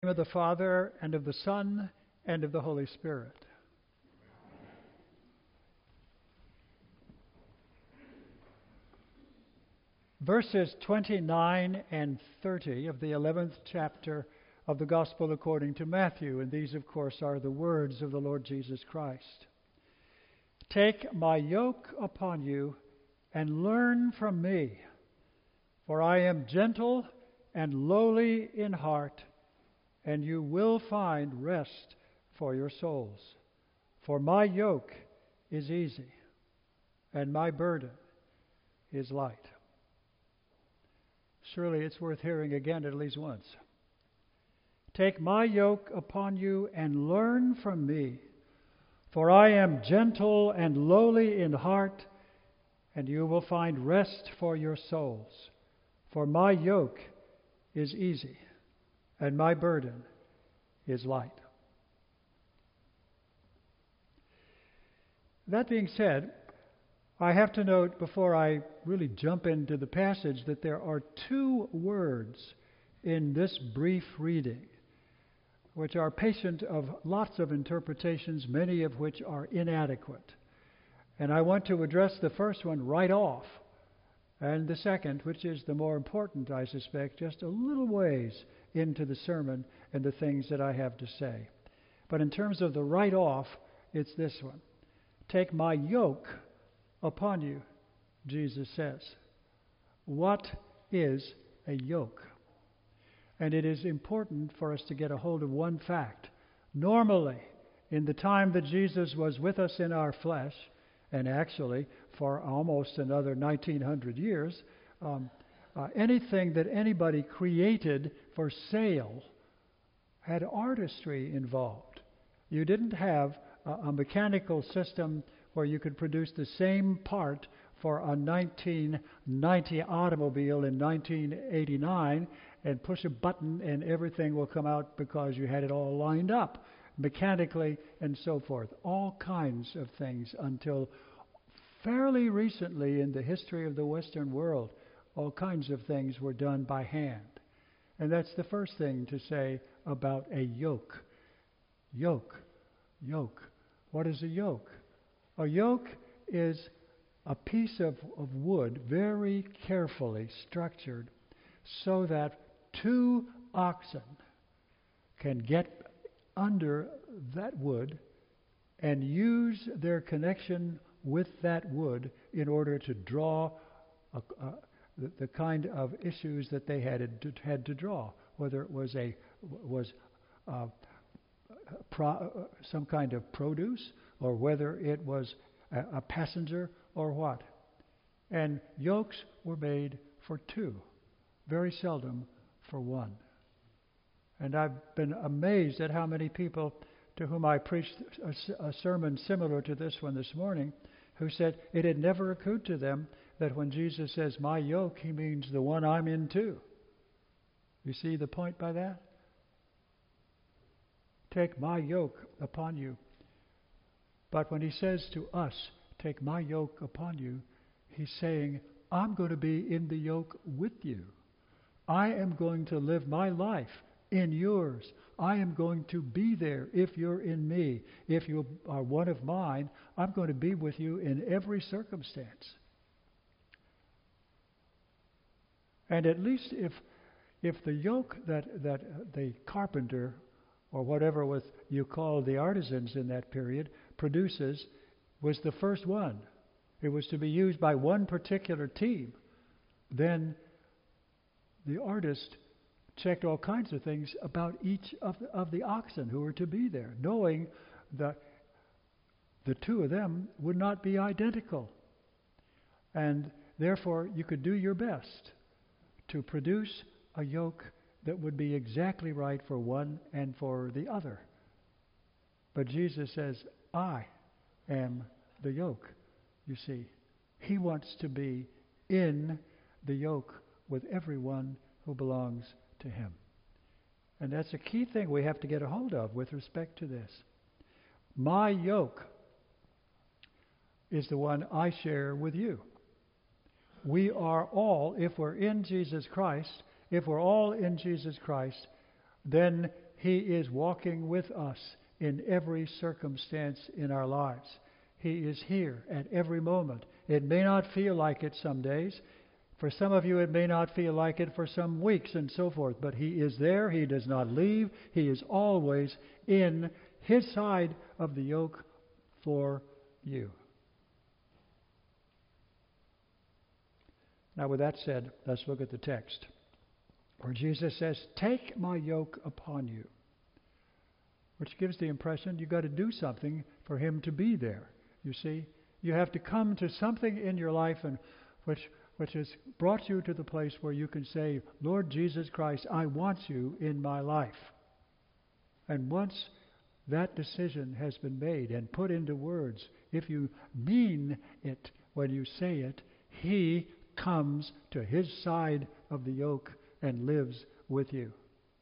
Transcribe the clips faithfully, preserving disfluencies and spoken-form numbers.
In the name of the Father, and of the Son, and of the Holy Spirit. Verses twenty-nine and thirty of the eleventh chapter of the Gospel according to Matthew, and these, of course, are the words of the Lord Jesus Christ. Take my yoke upon you and learn from me, for I am gentle and lowly in heart, and you will find rest for your souls. For my yoke is easy, and my burden is light. Surely it's worth hearing again at least once. Take my yoke upon you and learn from me, for I am gentle and lowly in heart, and you will find rest for your souls. For my yoke is easy, and my burden is light. That being said, I have to note before I really jump into the passage that there are two words in this brief reading which are patient of lots of interpretations, many of which are inadequate. And I want to address the first one right off, and the second, which is the more important, I suspect, just a little ways into the sermon and the things that I have to say. But in terms of the right off, it's this one. Take my yoke upon you, Jesus says. What is a yoke? And it is important for us to get a hold of one fact. Normally, in the time that Jesus was with us in our flesh, and actually for almost another nineteen hundred years, um, uh, anything that anybody created for sale had artistry involved. You didn't have a, a mechanical system where you could produce the same part for a nineteen ninety automobile in nineteen eighty-nine and push a button and everything will come out because you had it all lined up mechanically and so forth. All kinds of things until fairly recently in the history of the Western world, all kinds of things were done by hand. And that's the first thing to say about a yoke. Yoke. Yoke. What is a yoke? A yoke is a piece of, of wood very carefully structured so that two oxen can get under that wood and use their connection with that wood in order to draw a, a, the, the kind of issues that they had to, had to draw, whether it was a was uh, pro, some kind of produce, or whether it was a, a passenger or what. And yokes were made for two, very seldom for one. And I've been amazed at how many people to whom I preached a, a sermon similar to this one this morning, who said it had never occurred to them that when Jesus says, my yoke, he means the one I'm in too. You see the point by that? Take my yoke upon you. But when he says to us, take my yoke upon you, he's saying, I'm going to be in the yoke with you. I am going to live my life in yours. I am going to be there if you're in me. If you are one of mine, I'm going to be with you in every circumstance. And at least if if the yoke that, that the carpenter, or whatever was you call the artisans in that period, produces, was the first one, it was to be used by one particular team, then the artist checked all kinds of things about each of the, of the oxen who were to be there, knowing that the two of them would not be identical. And therefore, you could do your best to produce a yoke that would be exactly right for one and for the other. But Jesus says, I am the yoke, you see. He wants to be in the yoke with everyone who belongs to him. And that's a key thing we have to get a hold of with respect to this. My yoke is the one I share with you. We are all, if we're in Jesus Christ, if we're all in Jesus Christ, then He is walking with us in every circumstance in our lives. He is here at every moment. It may not feel like it some days. For some of you, it may not feel like it for some weeks and so forth. But He is there. He does not leave. He is always in His side of the yoke for you. Now, with that said, let's look at the text where Jesus says, "Take my yoke upon you," which gives the impression you've got to do something for Him to be there. You see, you have to come to something in your life and which which has brought you to the place where you can say, "Lord Jesus Christ, I want you in my life." And once that decision has been made and put into words, if you mean it when you say it, He comes to His side of the yoke and lives with you.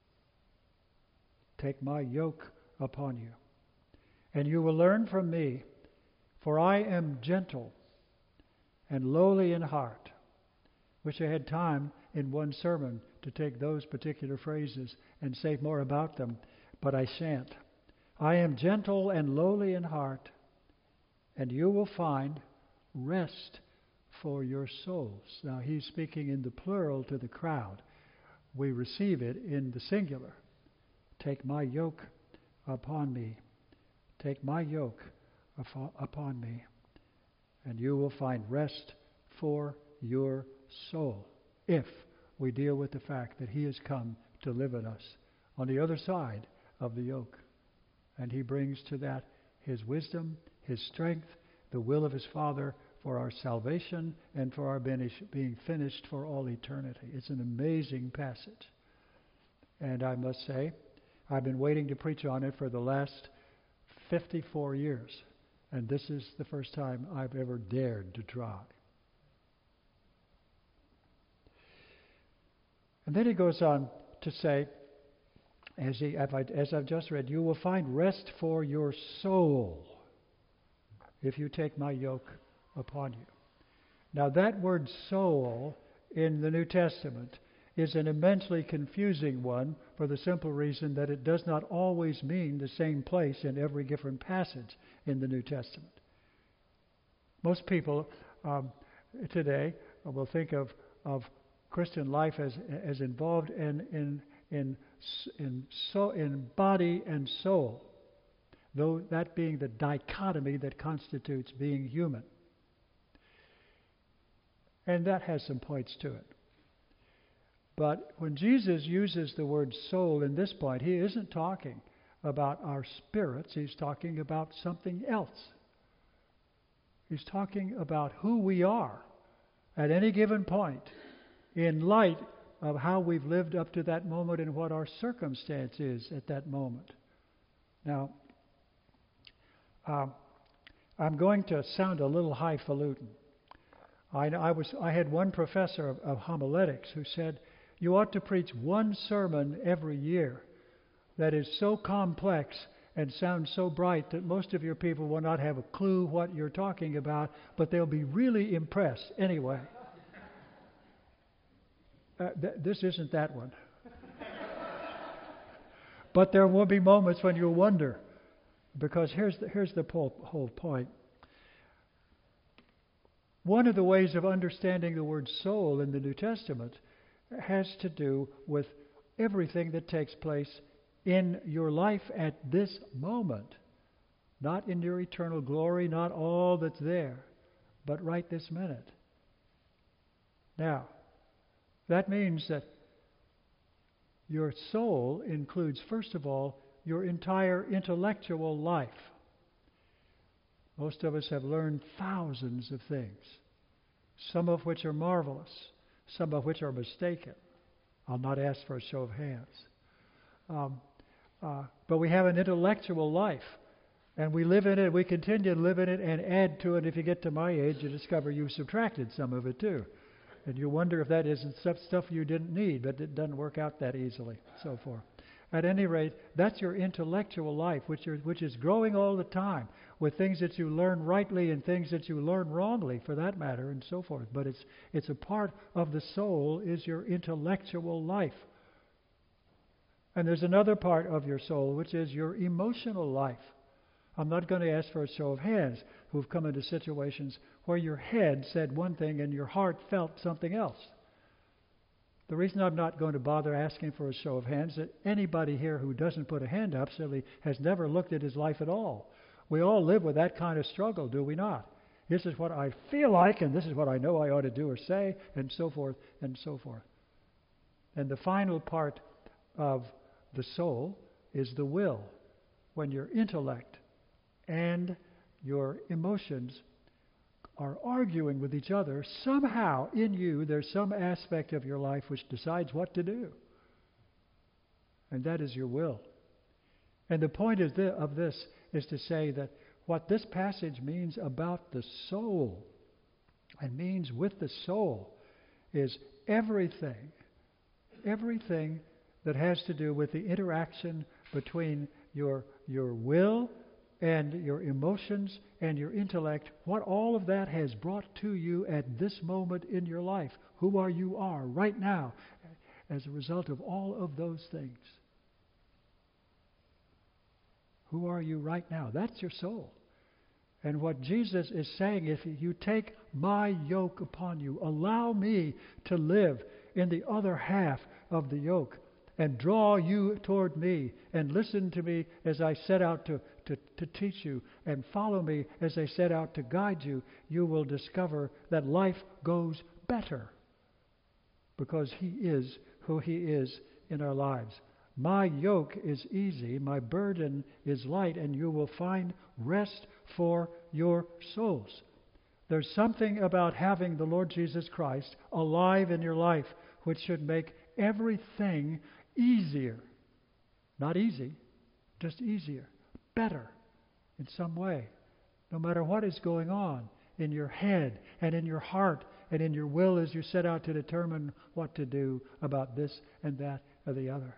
"Take my yoke upon you, and you will learn from me, for I am gentle and lowly in heart." Wish I had time in one sermon to take those particular phrases and say more about them, but I shan't. "I am gentle and lowly in heart, and you will find rest for your souls." Now, He's speaking in the plural to the crowd. We receive it in the singular. "Take my yoke upon me. Take my yoke upon me, and you will find rest for your soul," if we deal with the fact that He has come to live in us on the other side of the yoke. And He brings to that His wisdom, His strength, the will of His Father for our salvation and for our being finished for all eternity. It's an amazing passage. And I must say, I've been waiting to preach on it for the last fifty-four years. And this is the first time I've ever dared to try. And then He goes on to say, as, he, as I've just read, "You will find rest for your soul if you take my yoke upon you." Now, that word soul in the New Testament is an immensely confusing one for the simple reason that it does not always mean the same place in every different passage in the New Testament. Most people um, today will think of, of Christian life as as involved in in in in so in body and soul, though that being the dichotomy that constitutes being human. And that has some points to it. But when Jesus uses the word soul in this point, He isn't talking about our spirits. He's talking about something else. He's talking about who we are at any given point in light of how we've lived up to that moment and what our circumstance is at that moment. Now, um, I'm going to sound a little highfalutin. I, I was I had one professor of, of homiletics who said, "You ought to preach one sermon every year that is so complex and sounds so bright that most of your people will not have a clue what you're talking about, but they'll be really impressed anyway." Uh, th- this isn't that one. But there will be moments when you'll wonder, because here's the, here's the whole, whole point. One of the ways of understanding the word soul in the New Testament has to do with everything that takes place in your life at this moment. Not in your eternal glory, not all that's there, but right this minute. Now, that means that your soul includes, first of all, your entire intellectual life. Most of us have learned thousands of things, some of which are marvelous, some of which are mistaken. I'll not ask for a show of hands. Um, uh, but we have an intellectual life, and we live in it, we continue to live in it and add to it. If you get to my age, you discover you subtracted some of it too. And you wonder if that isn't stuff you didn't need, but it doesn't work out that easily, so forth. At any rate, that's your intellectual life, which, are, which is growing all the time with things that you learn rightly and things that you learn wrongly, for that matter, and so forth. But it's it's a part of the soul is your intellectual life. And there's another part of your soul, which is your emotional life. I'm not going to ask for a show of hands who've come into situations where your head said one thing and your heart felt something else. The reason I'm not going to bother asking for a show of hands is that anybody here who doesn't put a hand up simply has never looked at his life at all. We all live with that kind of struggle, do we not? This is what I feel like, and this is what I know I ought to do or say, and so forth, and so forth. And the final part of the soul is the will, when your intellect and your emotions are arguing with each other. Somehow in you there's some aspect of your life which decides what to do. And that is your will. And the point of, the, of this is to say that what this passage means about the soul, and means with the soul, is everything, everything that has to do with the interaction between your your will and your emotions and your intellect, what all of that has brought to you at this moment in your life, who are you are right now as a result of all of those things. Who are you right now? That's your soul. And what Jesus is saying, if you take my yoke upon you, allow me to live in the other half of the yoke, and draw you toward me, and listen to me as I set out to, to, to teach you, and follow me as I set out to guide you, you will discover that life goes better because He is who He is in our lives. My yoke is easy, my burden is light, and you will find rest for your souls. There's something about having the Lord Jesus Christ alive in your life which should make everything easier. Not easy, just easier, better in some way. No matter what is going on in your head and in your heart and in your will as you set out to determine what to do about this and that or the other.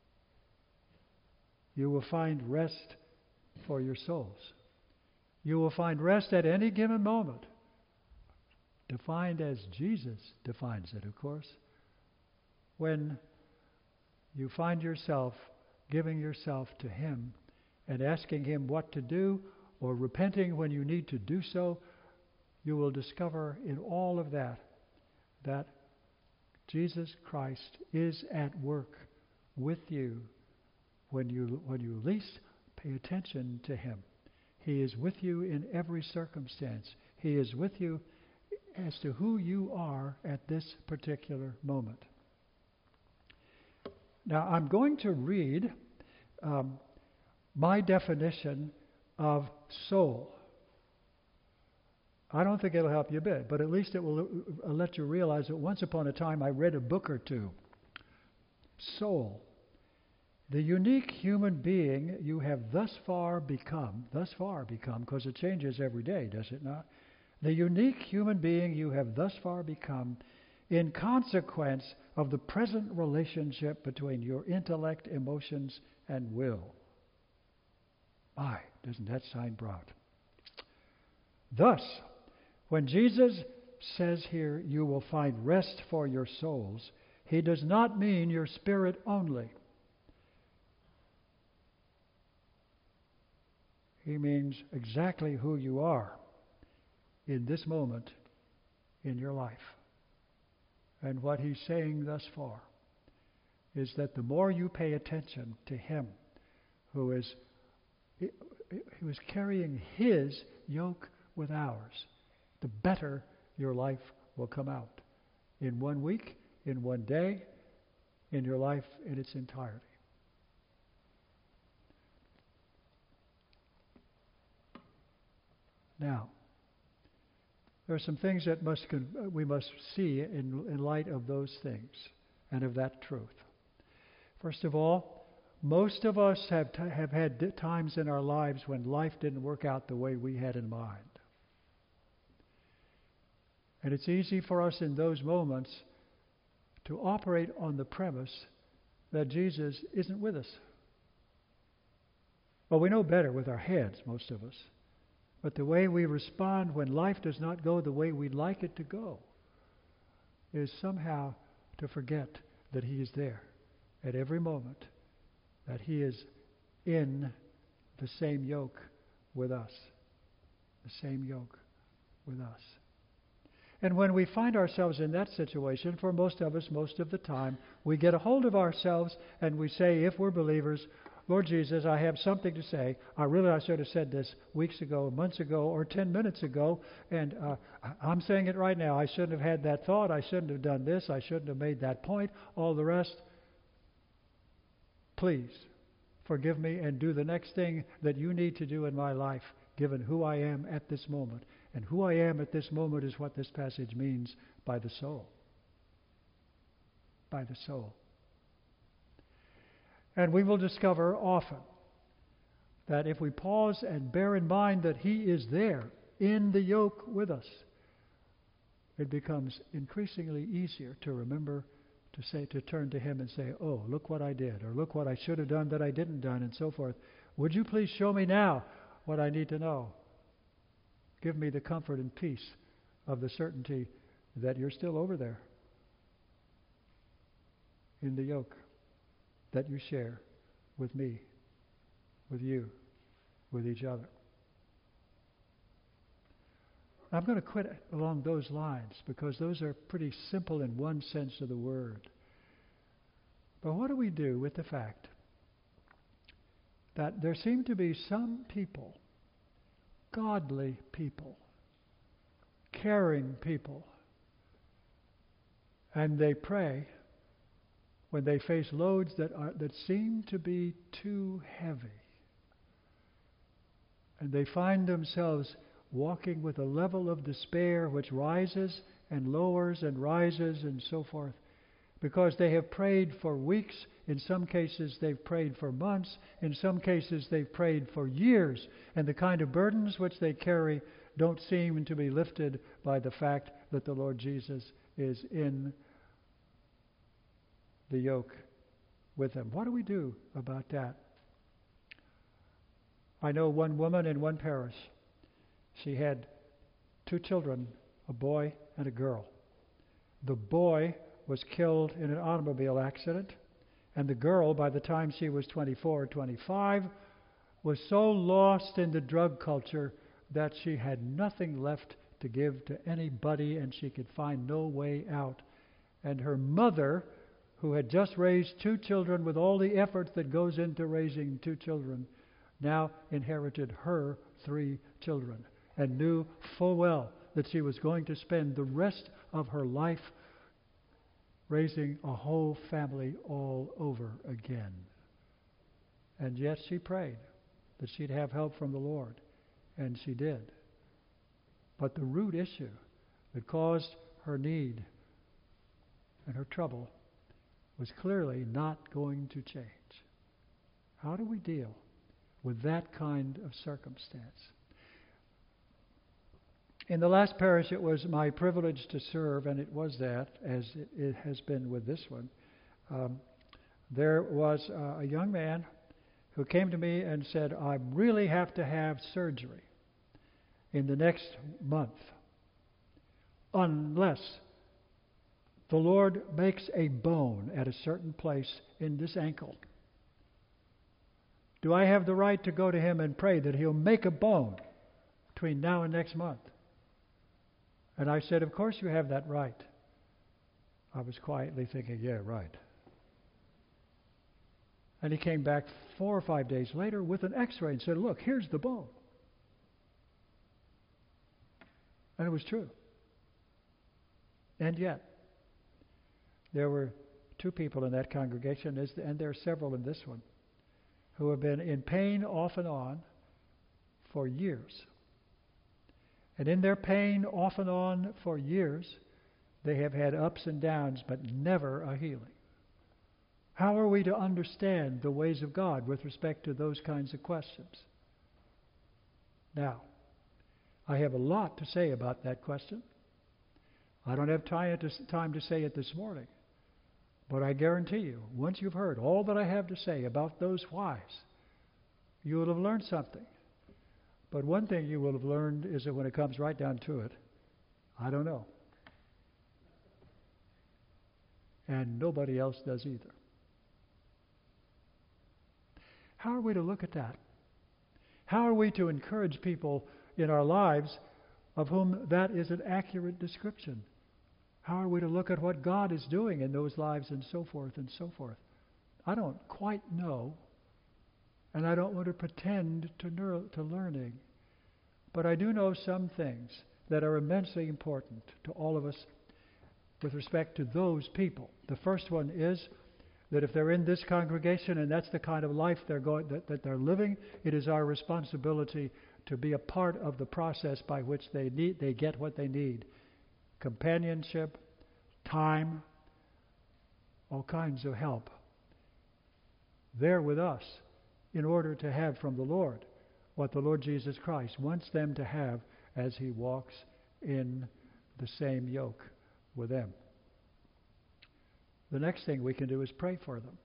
You will find rest for your souls. You will find rest at any given moment, defined as Jesus defines it, of course, when you find yourself giving yourself to Him and asking Him what to do, or repenting when you need to do so. You will discover in all of that that Jesus Christ is at work with you when you when you least pay attention to Him. He is with you in every circumstance. He is with you as to who you are at this particular moment. Now, I'm going to read um, my definition of soul. I don't think it'll help you a bit, but at least it will uh, let you realize that once upon a time I read a book or two. Soul. The unique human being you have thus far become, thus far become, because it changes every day, does it not? The unique human being you have thus far become in consequence of the present relationship between your intellect, emotions, and will. My, doesn't that sound broad? Thus, when Jesus says here, you will find rest for your souls, He does not mean your spirit only. He means exactly who you are in this moment in your life. And what He's saying thus far is that the more you pay attention to Him who is, who is carrying His yoke with ours, the better your life will come out. In one week, in one day, in your life in its entirety. Now, there are some things that must con- we must see in, in light of those things and of that truth. First of all, most of us have t- have had d- times in our lives when life didn't work out the way we had in mind. And it's easy for us in those moments to operate on the premise that Jesus isn't with us. Well, we know better with our heads, most of us. But the way we respond when life does not go the way we'd like it to go is somehow to forget that He is there at every moment that He is in the same yoke with us. The same yoke with us. And when we find ourselves in that situation, for most of us, most of the time, we get a hold of ourselves and we say, if we're believers, Lord Jesus, I have something to say. I really I should have said this weeks ago, months ago, or ten minutes ago, and uh, I'm saying it right now. I shouldn't have had that thought. I shouldn't have done this. I shouldn't have made that point. All the rest. Please forgive me and do the next thing that you need to do in my life, given who I am at this moment. And who I am at this moment is what this passage means by the soul. By the soul. And we will discover often that if we pause and bear in mind that He is there in the yoke with us, it becomes increasingly easier to remember to say, to turn to Him and say, oh, look what I did, or look what I should have done that I didn't done, and so forth. Would you please show me now what I need to know? Give me the comfort and peace of the certainty that you're still over there in the yoke that you share with me, with you, with each other. I'm going to quit along those lines because those are pretty simple in one sense of the word. But what do we do with the fact that there seem to be some people, godly people, caring people, and they pray when they face loads that are that seem to be too heavy, and they find themselves walking with a level of despair which rises and lowers and rises and so forth, because they have prayed for weeks. In some cases they've prayed for months. In some cases they've prayed for years, and the kind of burdens which they carry don't seem to be lifted by the fact that the Lord Jesus is in the yoke with them. What do we do about that? I know one woman in one parish. She had two children, a boy and a girl. The boy was killed in an automobile accident, and the girl, by the time she was twenty-four or twenty-five, was so lost in the drug culture that she had nothing left to give to anybody, and she could find no way out. And her mother, who had just raised two children with all the effort that goes into raising two children, now inherited her three children, and knew full well that she was going to spend the rest of her life raising a whole family all over again. And yet she prayed that she'd have help from the Lord, and she did. But the root issue that caused her need and her trouble was clearly not going to change. How do we deal with that kind of circumstance? In the last parish, it was my privilege to serve, and it was that, as it, it has been with this one. Um, there was uh, a young man who came to me and said, I really have to have surgery in the next month, unless the Lord makes a bone at a certain place in this ankle. Do I have the right to go to Him and pray that He'll make a bone between now and next month? And I said, of course you have that right. I was quietly thinking, yeah, right. And he came back four or five days later with an x-ray and said, look, here's the bone. And it was true. And yet, there were two people in that congregation, and there are several in this one, who have been in pain off and on for years. And in their pain off and on for years, they have had ups and downs, but never a healing. How are we to understand the ways of God with respect to those kinds of questions? Now, I have a lot to say about that question. I don't have time to say it this morning. But I guarantee you, once you've heard all that I have to say about those whys, you will have learned something. But one thing you will have learned is that when it comes right down to it, I don't know. And nobody else does either. How are we to look at that? How are we to encourage people in our lives of whom that is an accurate description? How are we to look at what God is doing in those lives and so forth and so forth? I don't quite know, and I don't want to pretend to, ner- to learning, but I do know some things that are immensely important to all of us with respect to those people. The first one is that if they're in this congregation and that's the kind of life they're going that, that they're living, it is our responsibility to be a part of the process by which they need they get what they need. Companionship, time, all kinds of help. They're with us in order to have from the Lord what the Lord Jesus Christ wants them to have as He walks in the same yoke with them. The next thing we can do is pray for them.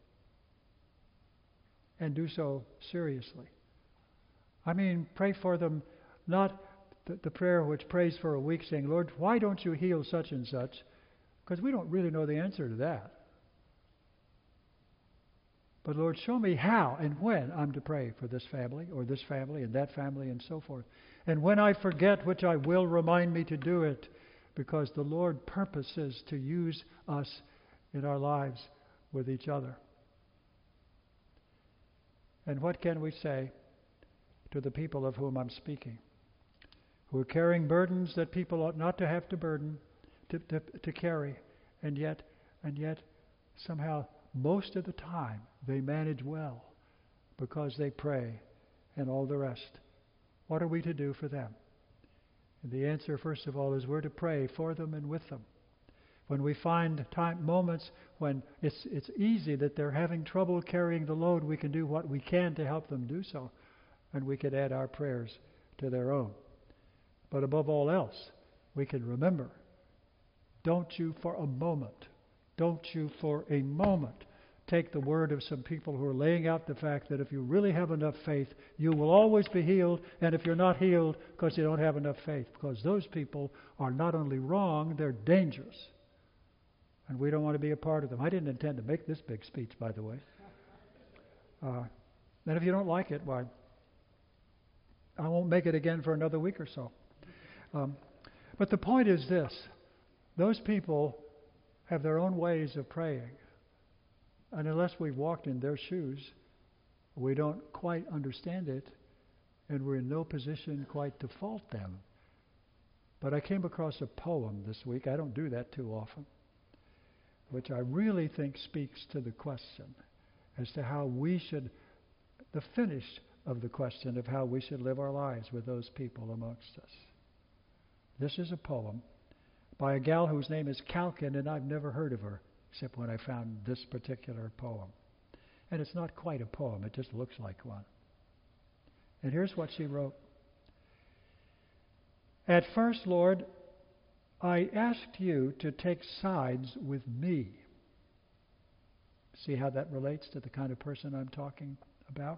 And do so seriously. I mean, pray for them, not the, the prayer which prays for a week saying, Lord, why don't you heal such and such? Because we don't really know the answer to that. But Lord, show me how and when I'm to pray for this family or this family and that family and so forth. And when I forget, which I will, remind me to do it, because the Lord purposes to use us in our lives with each other. And what can we say to the people of whom I'm speaking, who are carrying burdens that people ought not to have to burden, to, to, to carry, and yet, and yet somehow most of the time they manage well because they pray and all the rest. What are we to do for them? And the answer, first of all, is we're to pray for them and with them. When we find time, moments when it's it's easy that they're having trouble carrying the load, we can do what we can to help them do so. And we can add our prayers to their own. But above all else, we can remember, don't you for a moment, don't you for a moment take the word of some people who are laying out the fact that if you really have enough faith, you will always be healed, and if you're not healed, because you don't have enough faith. Because those people are not only wrong, they're dangerous. And we don't want to be a part of them. I didn't intend to make this big speech, by the way. Uh, and if you don't like it, why, I won't make it again for another week or so. Um, but the point is this. Those people have their own ways of praying. And unless we've walked in their shoes, we don't quite understand it, and we're in no position quite to fault them. But I came across a poem this week, I don't do that too often, which I really think speaks to the question as to how we should, the finish of the question of how we should live our lives with those people amongst us. This is a poem by a gal whose name is Calkin, and I've never heard of her except when I found this particular poem. And it's not quite a poem, it just looks like one. And here's what she wrote. At first, Lord, I asked you to take sides with me. See how that relates to the kind of person I'm talking about?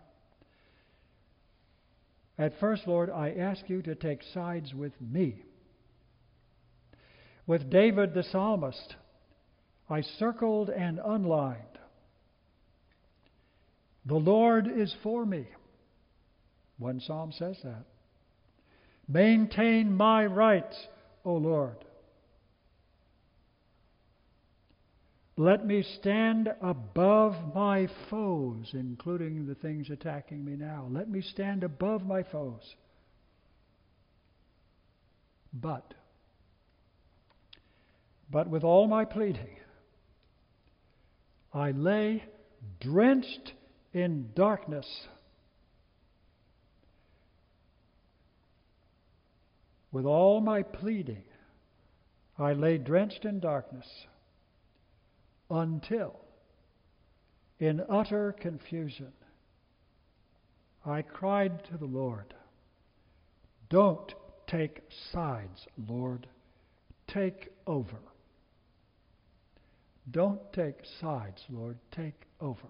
At first, Lord, I asked you to take sides with me. With David the psalmist, I circled and unlined. The Lord is for me. One psalm says that. Maintain my rights, O Lord. Let me stand above my foes, including the things attacking me now. Let me stand above my foes. But, but with all my pleading, I lay drenched in darkness. With all my pleading, I lay drenched in darkness until, in utter confusion, I cried to the Lord, don't take sides, Lord, take over. Don't take sides, Lord, take over.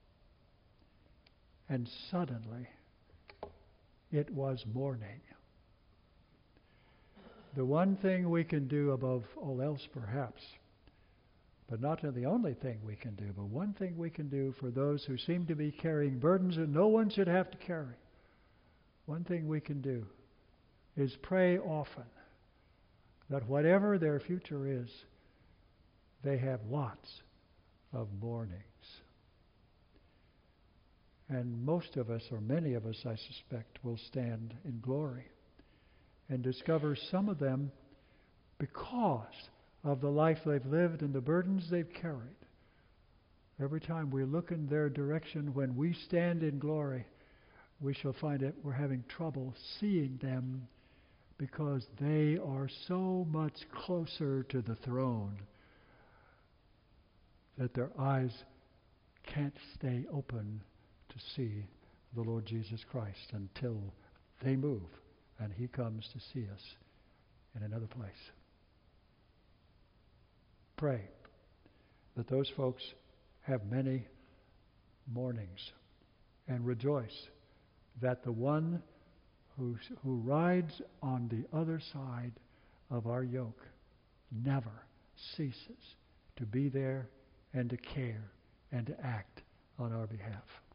And suddenly, it was morning. The one thing we can do above all else, perhaps, But not the only thing we can do, but one thing we can do for those who seem to be carrying burdens that no one should have to carry. One thing we can do is pray often that whatever their future is, they have lots of mornings. And most of us, or many of us, I suspect, will stand in glory and discover some of them because of the life they've lived and the burdens they've carried. Every time we look in their direction when we stand in glory, we shall find that we're having trouble seeing them because they are so much closer to the throne that their eyes can't stay open to see the Lord Jesus Christ until they move and He comes to see us in another place. Pray that those folks have many mornings, and rejoice that the one who, who rides on the other side of our yoke never ceases to be there and to care and to act on our behalf.